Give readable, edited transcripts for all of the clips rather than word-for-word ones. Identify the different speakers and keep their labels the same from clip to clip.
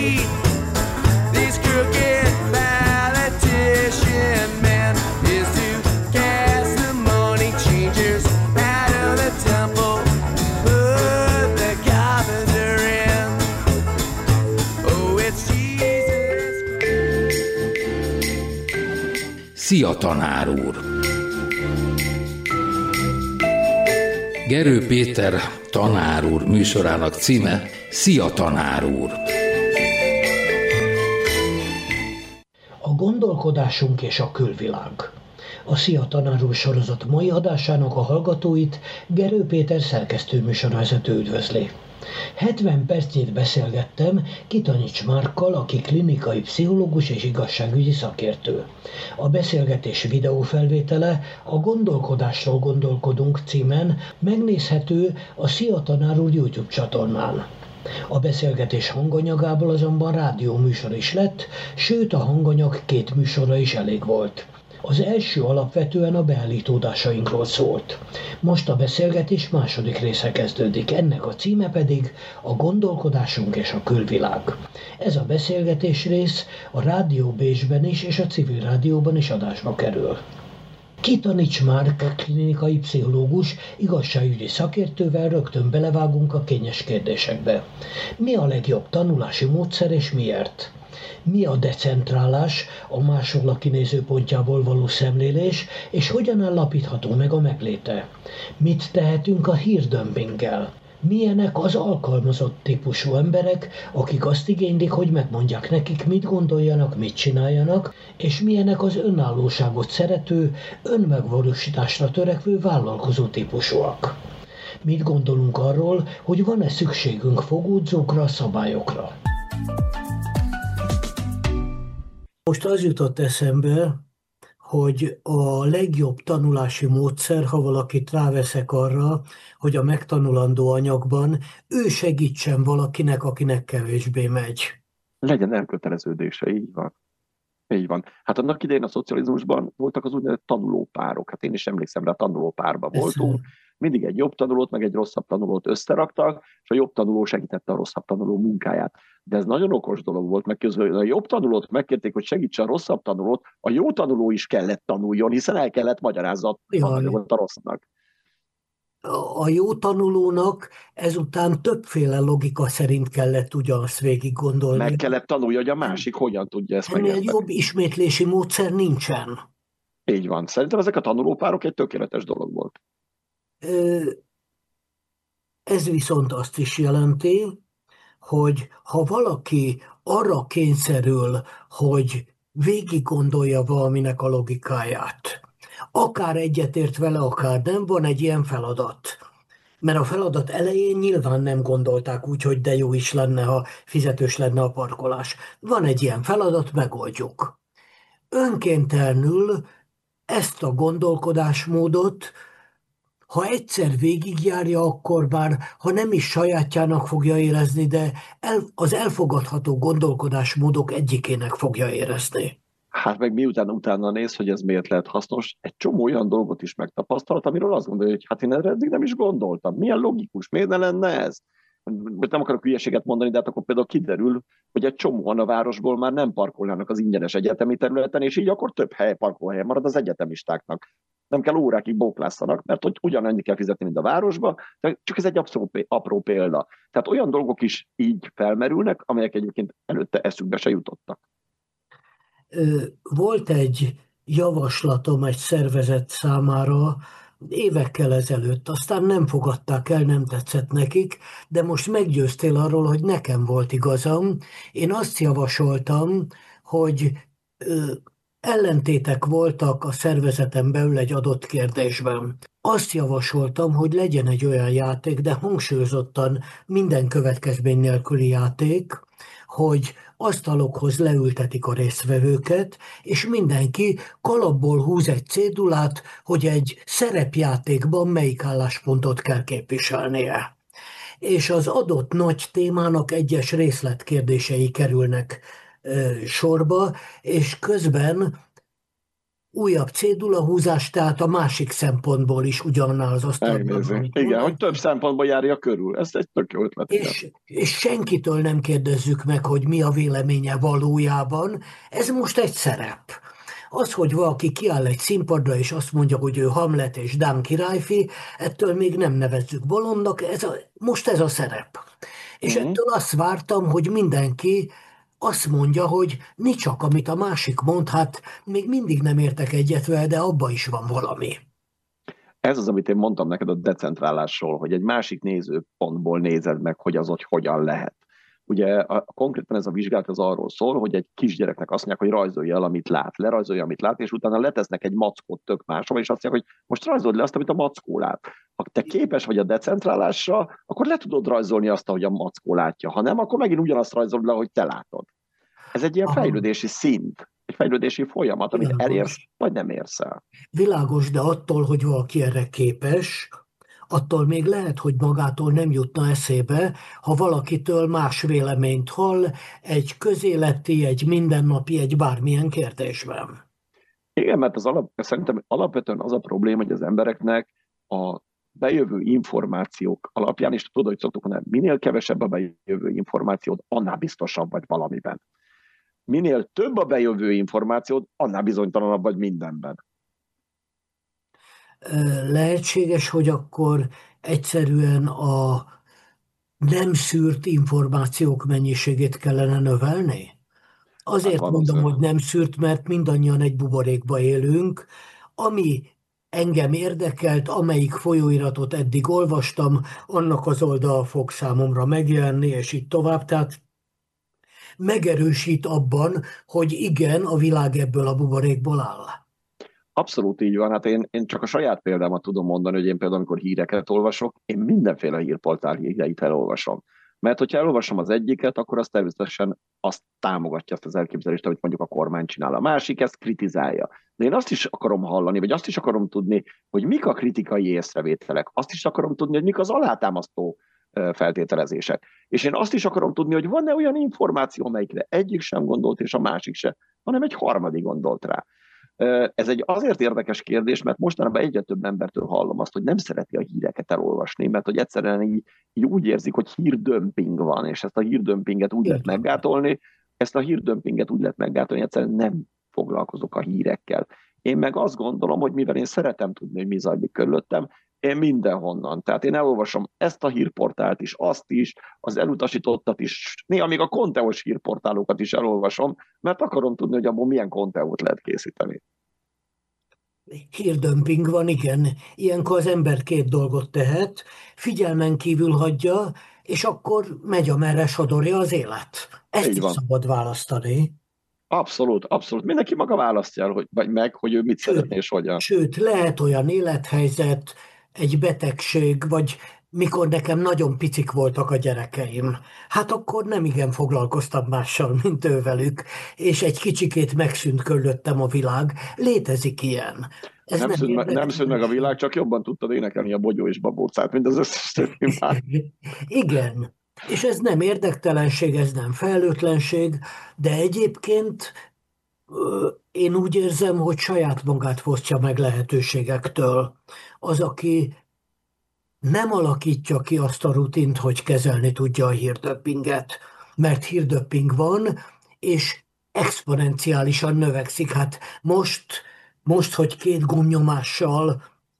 Speaker 1: these crooked politician men is to cast the money changers out of the temple, put the carpenter in. Oh, it's Jesus Christ.
Speaker 2: Szia, tanár úr! Gerő Péter tanár úr műsorának címe Szia, tanár úr!
Speaker 3: A gondolkodásunk és a külvilág. A Szia, tanár úr sorozat mai adásának a hallgatóit Gerő Péter szerkesztő műsorvezető üdvözli. 70 percnyit beszélgettem Kitanics Márkkal, aki klinikai pszichológus és igazságügyi szakértő. A beszélgetés videófelvétele a Gondolkodásról gondolkodunk címen megnézhető a Szia, tanár úr YouTube csatornán. A beszélgetés hanganyagából azonban rádióműsor is lett, sőt a hanganyag 2 műsorra is elég volt. Az első alapvetően a beállítódásainkról szólt. Most a beszélgetés második része kezdődik, ennek a címe pedig a gondolkodásunk és a külvilág. Ez a beszélgetés rész a Rádió Bécsben is és a Civil Rádióban is adásba kerül. Kitanics Márk klinikai pszichológus, igazságügyi szakértővel rögtön belevágunk a kényes kérdésekbe. Mi a legjobb tanulási módszer és miért? Mi a decentrálás, a másoknak kinézőpontjából való szemlélés, és hogyan állapítható meg a megléte? Mit tehetünk a hírdömpinggel? Milyenek az alkalmazott típusú emberek, akik azt igénylik, hogy megmondják nekik, mit gondoljanak, mit csináljanak, és milyenek az önállóságot szerető, önmegvalósításra törekvő vállalkozó típusúak? Mit gondolunk arról, hogy van-e szükségünk fogódzókra, szabályokra? Most az jutott eszembe, hogy a legjobb tanulási módszer, ha valakit ráveszek arra, hogy a megtanulandó anyagban ő segítsen valakinek, akinek kevésbé megy.
Speaker 4: Legyen elköteleződése, így van. Így van. Hát annak idején a szocializmusban voltak az úgynevezett tanulópárok. Hát én is emlékszem rá, tanulópárban voltunk. Mindig egy jobb tanulót, meg egy rosszabb tanulót összeraktak, és a jobb tanuló segítette a rosszabb tanuló munkáját. De ez nagyon okos dolog volt, mert közben a jobb tanulót megkérték, hogy segítse a rosszabb tanulót, a jó tanuló is kellett tanuljon, hiszen el kellett magyarázza a rossznak.
Speaker 3: A jó tanulónak ezután többféle logika szerint kellett ugyanazt végig gondolni.
Speaker 4: Meg kellett tanulja, hogy a másik hogyan tudja ezt
Speaker 3: megérteni. Egy jobb ismétlési módszer nincsen.
Speaker 4: Így van. Szerintem ezek a tanulópárok egy tökéletes dolog volt.
Speaker 3: Ez viszont azt is jelenti, hogy ha valaki arra kényszerül, hogy végig gondolja valaminek a logikáját, akár egyetért vele, akár nem, van egy ilyen feladat. Mert a feladat elején nyilván nem gondolták úgy, hogy de jó is lenne, ha fizetős lenne a parkolás. Van egy ilyen feladat, megoldjuk. Önkéntelenül ezt a gondolkodásmódot, ha egyszer végigjárja, akkor bár, ha nem is sajátjának fogja érezni, de az elfogadható gondolkodásmódok egyikének fogja érezni.
Speaker 4: Hát meg miután utána néz, hogy ez miért lehet hasznos, egy csomó olyan dolgot is megtapasztalt, amiről azt gondolja, hogy hát én erre eddig nem is gondoltam. Milyen logikus, miért ne lenne ez? Nem akarok hülyeséget mondani, de hát akkor például kiderül, hogy egy csomóan a városból már nem parkolnának az ingyenes egyetemi területen, és így akkor több parkolóhely marad az egyetemistáknak. Nem kell órákig bóklászanak, mert hogy ugyanannyi kell fizetni, mint a városba, de csak ez egy apró példa. Tehát olyan dolgok is így felmerülnek, amelyek egyébként előtte eszükbe se jutottak.
Speaker 3: Volt egy javaslatom egy szervezet számára évekkel ezelőtt, aztán nem fogadták el, nem tetszett nekik, de most meggyőztél arról, hogy nekem volt igazam. Én azt javasoltam, hogy ellentétek voltak a szervezeten belül egy adott kérdésben. Azt javasoltam, hogy legyen egy olyan játék, de hangsúlyozottan minden következmény nélküli játék, hogy asztalokhoz leültetik a résztvevőket, és mindenki kalapból húz egy cédulát, hogy egy szerepjátékban melyik álláspontot kell képviselnie. És az adott nagy témának egyes részletkérdései kerülnek sorba, és közben újabb cédulahúzás, tehát a másik szempontból is ugyannál az asztalnál
Speaker 4: Megnézi.
Speaker 3: valamit
Speaker 4: Igen,
Speaker 3: mondani,
Speaker 4: hogy több szempontból járja körül. Ez egy tök jó ötlet, igen.
Speaker 3: és senkitől nem kérdezzük meg, hogy mi a véleménye valójában. Ez most egy szerep. Az, hogy valaki kiáll egy színpadra, és azt mondja, hogy ő Hamlet és Dán királyfi, ettől még nem nevezzük bolondnak, most ez a szerep. És
Speaker 4: Mhm.
Speaker 3: ettől azt vártam, hogy mindenki azt mondja, hogy mi csak, amit a másik mond, hát még mindig nem értek egyet vele, de abba is van valami.
Speaker 4: Ez az, amit én mondtam neked a decentrálásról, hogy egy másik nézőpontból nézed meg, hogy az hogy hogyan lehet. Ugye konkrétan ez a vizsgálat az arról szól, hogy egy kisgyereknek azt mondják, hogy rajzolja el, amit lát, lerajzolja, amit lát, és utána letesznek egy mackót tök máshova, és azt mondják, hogy most rajzold le azt, amit a mackó lát. Ha te képes vagy a decentrálásra, akkor le tudod rajzolni azt, ahogy a mackó látja. Ha nem, akkor megint ugyanazt rajzolod le, ahogy te látod. Ez egy ilyen
Speaker 3: Aha,
Speaker 4: fejlődési szint, egy fejlődési folyamat, amit elérsz,
Speaker 3: világos.
Speaker 4: vagy nem érsz el.
Speaker 3: Világos, de attól, hogy valaki erre képes, attól még lehet, hogy magától nem jutna eszébe, ha valakitől más véleményt hall egy közéleti, egy mindennapi, egy bármilyen kérdésben.
Speaker 4: Igen, mert szerintem alapvetően az a probléma, hogy az embereknek a bejövő információk alapján, és tudod, hogy szoktuk mondani, minél kevesebb a bejövő információd, annál biztosabb vagy valamiben. Minél több a bejövő információd, annál bizonytalanabb vagy mindenben.
Speaker 3: Lehetséges, hogy akkor egyszerűen a nem szűrt információk mennyiségét kellene növelni?
Speaker 4: Hát
Speaker 3: Azért mondom,
Speaker 4: valószínű.
Speaker 3: hogy nem szűrt, mert mindannyian egy buborékba élünk. Ami engem érdekelt, amelyik folyóiratot eddig olvastam, annak az oldal fog számomra megjelenni, és így tovább. Tehát megerősít abban, hogy igen, a világ ebből a buborékból áll.
Speaker 4: Abszolút így van. Hát én csak a saját példámat tudom mondani, hogy én például, amikor híreket olvasok, én mindenféle hírportál híreit elolvasom. Mert hogyha elolvasom az egyiket, akkor az természetesen azt támogatja azt az elképzelést, amit mondjuk a kormány csinál. A másik ezt kritizálja. De én azt is akarom hallani, vagy azt is akarom tudni, hogy mik a kritikai észrevételek. Azt is akarom tudni, hogy mik az alátámasztó feltételezések. És én azt is akarom tudni, hogy van-e olyan információ, amelyikre egyik sem gondolt, és a másik se, hanem egy harmadik gondolt rá. Ez egy azért érdekes kérdés, mert mostanában egyre több embertől hallom azt, hogy nem szereti a híreket elolvasni, mert hogy egyszerűen így úgy érzik, hogy hírdömping van, és ezt a hírdömpinget úgy lehet meggátolni, egyszerűen nem foglalkozok a hírekkel. Én meg azt gondolom, hogy mivel én szeretem tudni, hogy mi zajlik körülöttem, én mindenhonnan. Tehát én elolvasom ezt a hírportált is, azt is, az elutasítottat is, néha még a konteós hírportálokat is elolvasom, mert akarom tudni, hogy abból milyen konteót lehet készíteni.
Speaker 3: Hírdömping van, igen. Ilyenkor az ember két dolgot tehet, figyelmen kívül hagyja, és akkor megy, amerre sodorja az élet. Ezt
Speaker 4: Így
Speaker 3: is
Speaker 4: van.
Speaker 3: szabad választani.
Speaker 4: Abszolút, abszolút. Mindenki maga választja el, hogy ő mit szeretné és hogyan.
Speaker 3: Sőt, lehet olyan élethelyzet, egy betegség, vagy mikor nekem nagyon picik voltak a gyerekeim. Hát akkor nem igen foglalkoztam mással, mint ővelük, és egy kicsikét megszűnt körülöttem a világ. Létezik ilyen. Ez
Speaker 4: Nem szűnt meg a világ, csak jobban tudtad énekelni a Bogyó és Babócát, mint az összes többi már.
Speaker 3: Igen. És ez nem érdektelenség, ez nem felelőtlenség, de egyébként én úgy érzem, hogy saját magát fosztja meg lehetőségektől. Az, aki nem alakítja ki azt a rutint, hogy kezelni tudja a hírdöppinget, mert hírdöpping van, és exponenciálisan növekszik. Hát most, hogy 2 gomnyomással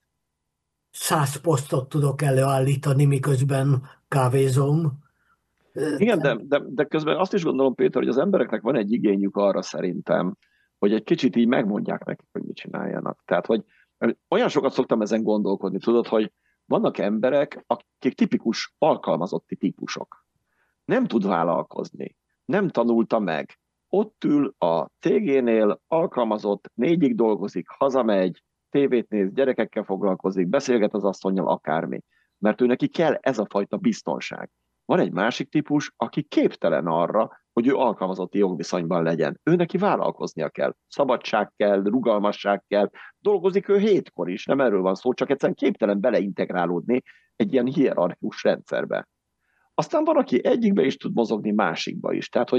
Speaker 3: 100 posztot tudok előállítani, miközben kávézom.
Speaker 4: Igen, de közben azt is gondolom, Péter, hogy az embereknek van egy igényük arra szerintem, hogy egy kicsit így megmondják nekik, hogy mit csináljanak. Tehát, hogy olyan sokat szoktam ezen gondolkodni, tudod, hogy vannak emberek, akik tipikus alkalmazotti típusok. Nem tud vállalkozni, nem tanulta meg. Ott ül a cégénél, alkalmazott, 4-ig dolgozik, hazamegy, tévét néz, gyerekekkel foglalkozik, beszélget az asszonnyal, akármi. Mert ő neki kell ez a fajta biztonság. Van egy másik típus, aki képtelen arra, hogy ő alkalmazotti jogviszonyban legyen. Ő neki vállalkoznia kell. Szabadság kell, rugalmasság kell. Dolgozik ő 7-kor is, nem erről van szó, csak egyszerűen képtelen beleintegrálódni egy ilyen hierarchikus rendszerbe. Aztán van, aki egyikbe is tud mozogni, másikba is. Tehát, hogy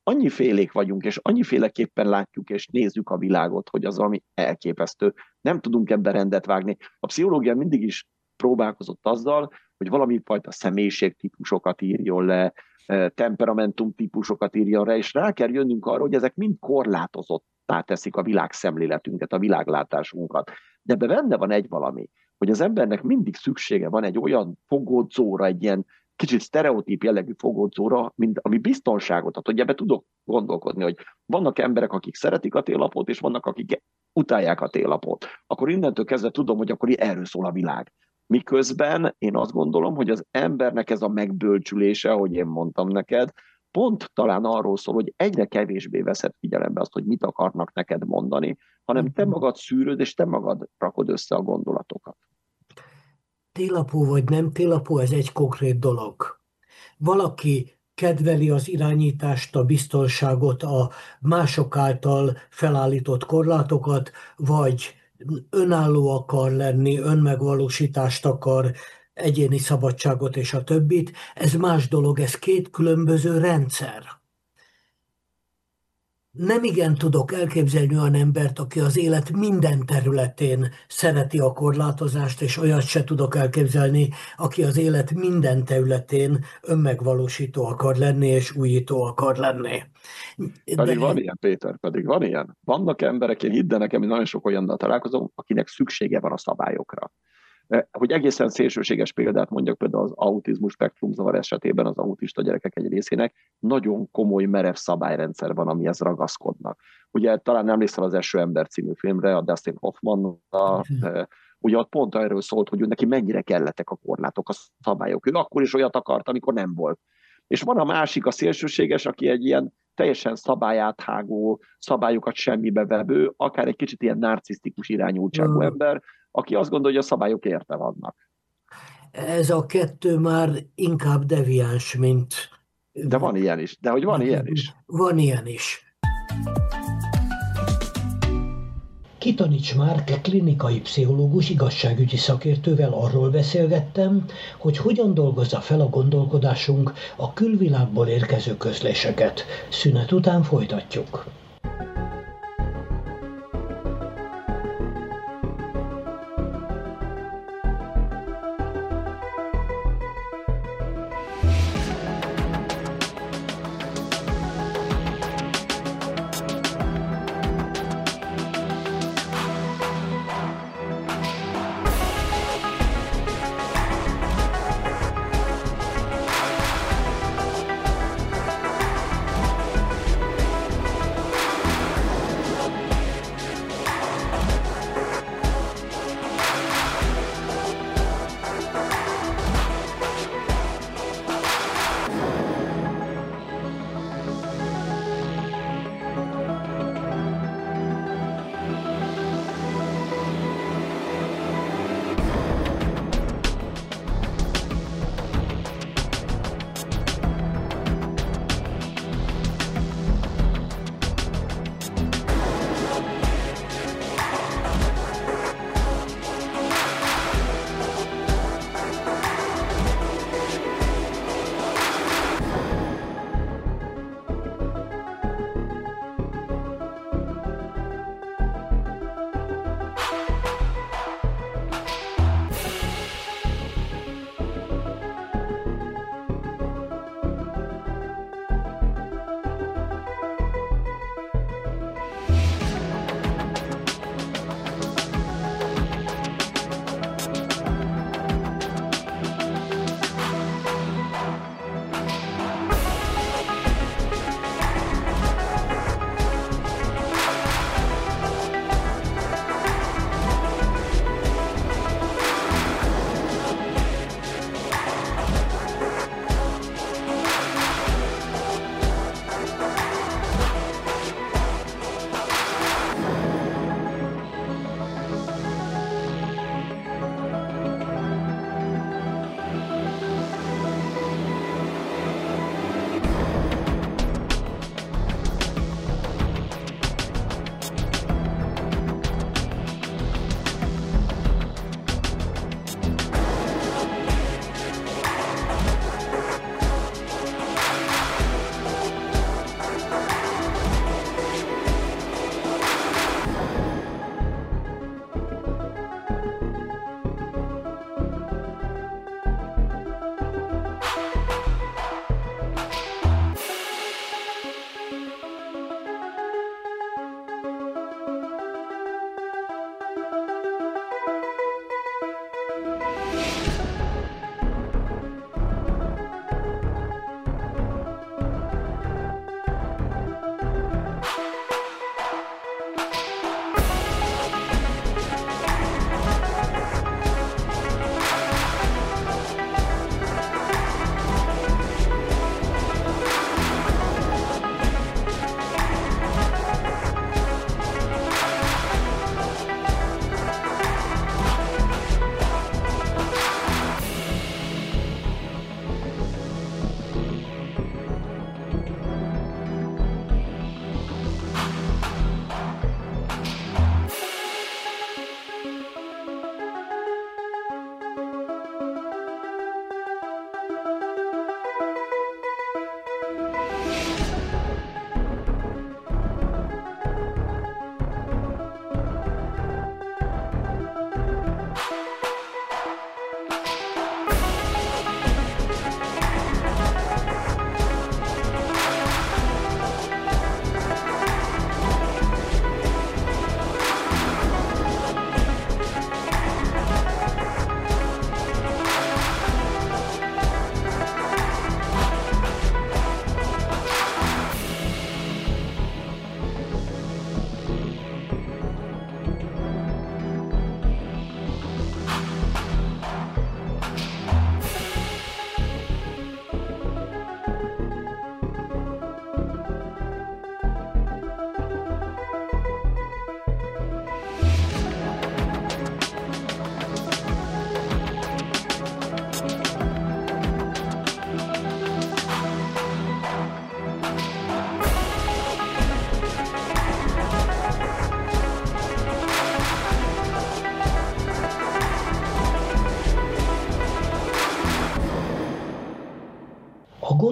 Speaker 4: annyifélék vagyunk, és annyiféleképpen látjuk és nézzük a világot, hogy az ami elképesztő. Nem tudunk ebben rendet vágni. A pszichológia mindig is próbálkozott azzal, hogy valami fajta személyiségtípusokat írjon le, temperamentum típusokat írjon le, és rá kell jönnünk arra, hogy ezek mind korlátozottá teszik a világszemléletünket, a világlátásunkat. De ebben benne van egy valami, hogy az embernek mindig szüksége van egy olyan fogódzóra, egy ilyen kicsit sztereotíp jellegű fogódzóra, ami biztonságot ad, hogy ebbe tudok gondolkodni, hogy vannak emberek, akik szeretik a télapót, és vannak, akik utálják a télapót. Akkor innentől kezdve tudom, hogy akkor erről szól a világ. Miközben én azt gondolom, hogy az embernek ez a megbölcsülése, ahogy én mondtam neked, pont talán arról szól, hogy egyre kevésbé veszed figyelembe azt, hogy mit akarnak neked mondani, hanem te magad szűröd, és te magad rakod össze a gondolatokat.
Speaker 3: Télapó vagy nem télapó, ez egy konkrét dolog. Valaki kedveli az irányítást, a biztonságot, a mások által felállított korlátokat, vagy önálló akar lenni, önmegvalósítást akar, egyéni szabadságot és a többit. Ez más dolog, ez két különböző rendszer. Nem igen tudok elképzelni olyan embert, aki az élet minden területén szereti a korlátozást, és olyat se tudok elképzelni, aki az élet minden területén önmegvalósító akar lenni, és újító akar lenni.
Speaker 4: Pedig van ilyen, Péter, pedig van ilyen. Vannak emberek, én hidd el nekem, hogy nagyon sok olyannal találkozom, akinek szüksége van a szabályokra. Hogy egészen szélsőséges példát mondjak, például az autizmus spektrumzavar esetében az autista gyerekek egy részének nagyon komoly, merev szabályrendszer van, amihez ragaszkodnak. Ugye talán emlékszel az Első ember című filmre, a Dustin Hoffman-nal, ugye ott pont erről szólt, hogy neki mennyire kellettek a korlátok, a szabályok. Ő akkor is olyat akart, amikor nem volt. És van a másik, a szélsőséges, aki egy ilyen teljesen szabályáthágó, szabályokat semmibe vevő, akár egy kicsit ilyen narcisztikus irányultságú ember, aki azt gondolja, hogy a szabályok érte vannak.
Speaker 3: Ez a kettő már inkább deviáns, mint...
Speaker 4: De van ilyen is. De hogy van ilyen is.
Speaker 3: Van ilyen is. Kitanics Márk, klinikai pszichológus, igazságügyi szakértővel arról beszélgettem, hogy hogyan dolgozza fel a gondolkodásunk a külvilágból érkező közléseket. Szünet után folytatjuk.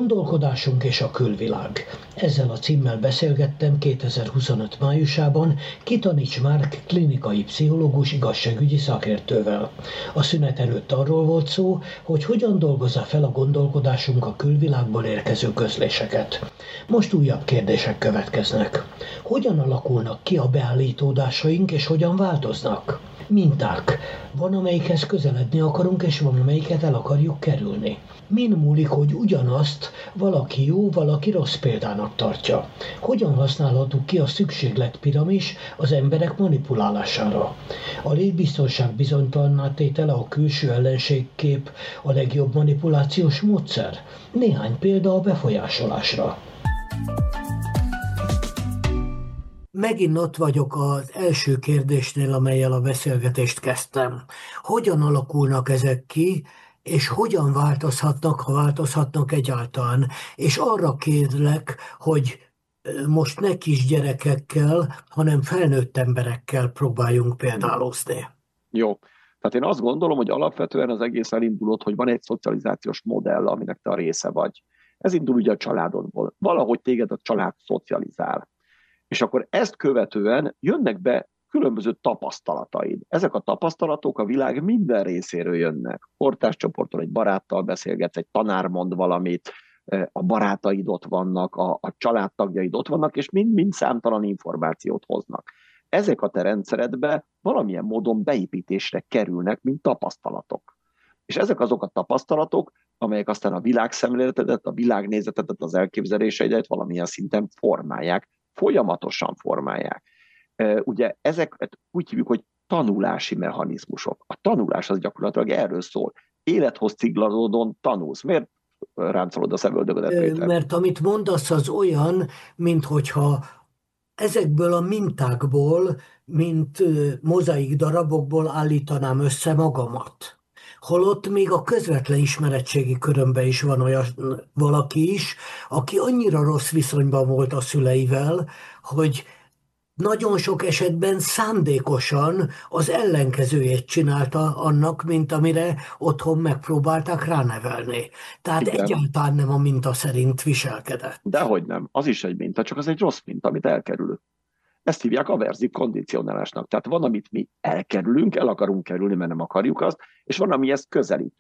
Speaker 3: gondolkodásunk és a külvilág. Ezzel a címmel beszélgettem 2025 májusában Kitanics Márk klinikai pszichológus igazságügyi szakértővel. A szünet előtt arról volt szó, hogy hogyan dolgozza fel a gondolkodásunk a külvilágból érkező közléseket. Most újabb kérdések következnek. Hogyan alakulnak ki a beállítódásaink és hogyan változnak? Minták. Van, amelyikhez közeledni akarunk, és van, amelyiket el akarjuk kerülni. Min múlik, hogy ugyanazt valaki jó, valaki rossz példának tartja? Hogyan használhatunk ki a szükségletpiramis az emberek manipulálására? A létbiztonság bizonytalanná tétele, a külső ellenségkép a legjobb manipulációs módszer? Néhány példa a befolyásolásra. Megint ott vagyok az első kérdésnél, amellyel a beszélgetést kezdtem. Hogyan alakulnak ezek ki, és hogyan változhatnak, ha változhatnak egyáltalán? És arra kérlek, hogy most ne kisgyerekekkel, hanem felnőtt emberekkel próbáljunk példálozni.
Speaker 4: Jó. Tehát én azt gondolom, hogy alapvetően az egész elindulott, hogy van egy szocializációs modell, aminek te a része vagy. Ez indul ugye a családodból. Valahogy téged a család szocializál. És akkor ezt követően jönnek be különböző tapasztalataid. Ezek a tapasztalatok a világ minden részéről jönnek. Kortárscsoporttól egy baráttal beszélgetsz, egy tanár mond valamit, a barátaid ott vannak, a családtagjaid ott vannak, és mind számtalan információt hoznak. Ezek a te rendszeredbe valamilyen módon beépítésre kerülnek, mint tapasztalatok. És ezek azok a tapasztalatok, amelyek aztán a világszemléletedet, a világnézetedet, az elképzeléseidet valamilyen szinten formálják, folyamatosan formálják. Ugye ezeket úgy hívjuk, hogy tanulási mechanizmusok. A tanulás az gyakorlatilag erről szól. Élethoz cigladódon tanulsz. Miért ráncolod a szemöldögödet, Péter?
Speaker 3: Mert amit mondasz, az olyan, minthogyha ezekből a mintákból, mint mozaik darabokból állítanám össze magamat. Holott még a közvetlen ismeretségi körömben is van olyan valaki is, aki annyira rossz viszonyban volt a szüleivel, hogy nagyon sok esetben szándékosan az ellenkezőjét csinálta annak, mint amire otthon megpróbálták ránevelni. Tehát
Speaker 4: Igen.
Speaker 3: Egyáltalán nem a minta szerint viselkedett.
Speaker 4: Dehogy nem, az is egy minta, csak az egy rossz minta, amit elkerülünk. Ezt hívják averzív kondicionálásnak. Tehát van, amit mi elkerülünk, el akarunk kerülni, mert nem akarjuk azt, és van, ami ezt közelít.